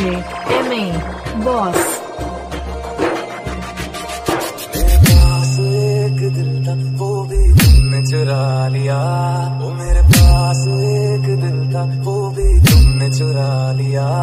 DJ MA boss. मेरे पास एक दिल था वो भी तुमने चुरा लिया, वो मेरे पास एक दिल था वो भी तुमने चुरा लिया।